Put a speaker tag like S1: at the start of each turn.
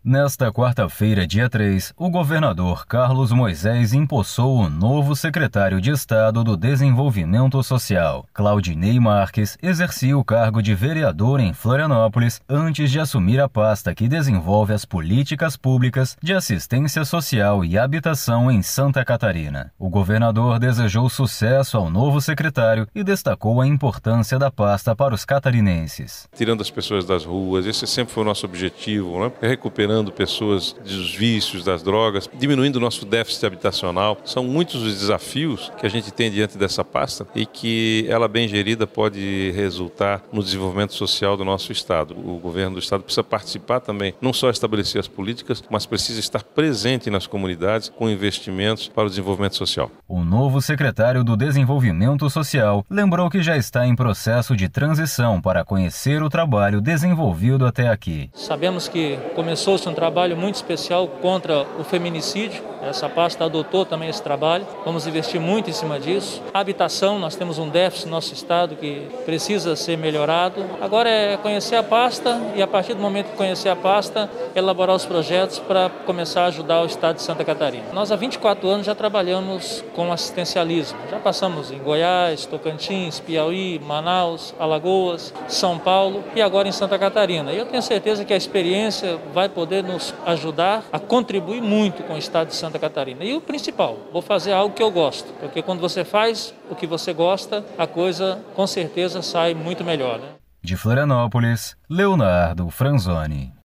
S1: Nesta quarta-feira, dia 3, o governador Carlos Moisés empossou o novo secretário de Estado do Desenvolvimento Social. Claudinei Marques exercia o cargo de vereador em Florianópolis antes de assumir a pasta que desenvolve as políticas públicas de assistência social e habitação em Santa Catarina. O governador desejou sucesso ao novo secretário e destacou a importância da pasta para os catarinenses.
S2: Tirando as pessoas das ruas, esse sempre foi o nosso objetivo, né? Recuperando pessoas dos vícios, das drogas, diminuindo o nosso déficit habitacional. São muitos os desafios que a gente tem diante dessa pasta e que ela bem gerida pode resultar no desenvolvimento social do nosso Estado. O governo do Estado precisa participar também, não só estabelecer as políticas, mas precisa estar presente nas comunidades com investimentos para o desenvolvimento social.
S1: O novo secretário do Desenvolvimento Social lembrou que já está em processo de transição para conhecer o trabalho desenvolvido até aqui.
S3: Sabemos que começou-se um trabalho muito especial contra o feminicídio. Essa pasta adotou também esse trabalho. Vamos investir muito em cima disso. A habitação, nós temos um déficit no nosso estado que precisa ser melhorado. Agora é conhecer a pasta e, a partir do momento que conhecer a pasta, elaborar os projetos para começar a ajudar o estado de Santa Catarina. Nós há 24 anos já trabalhamos com assistencialismo. Já passamos em Goiás, Tocantins, Piauí, Manaus, Alagoas, São Paulo e agora em Santa Catarina. E eu tenho certeza que a experiência vai poder nos ajudar a contribuir muito com o estado de Santa Catarina. E o principal, vou fazer algo que eu gosto, porque quando você faz o que você gosta, a coisa com certeza sai muito melhor, né?
S1: De Florianópolis, Leonardo Franzoni.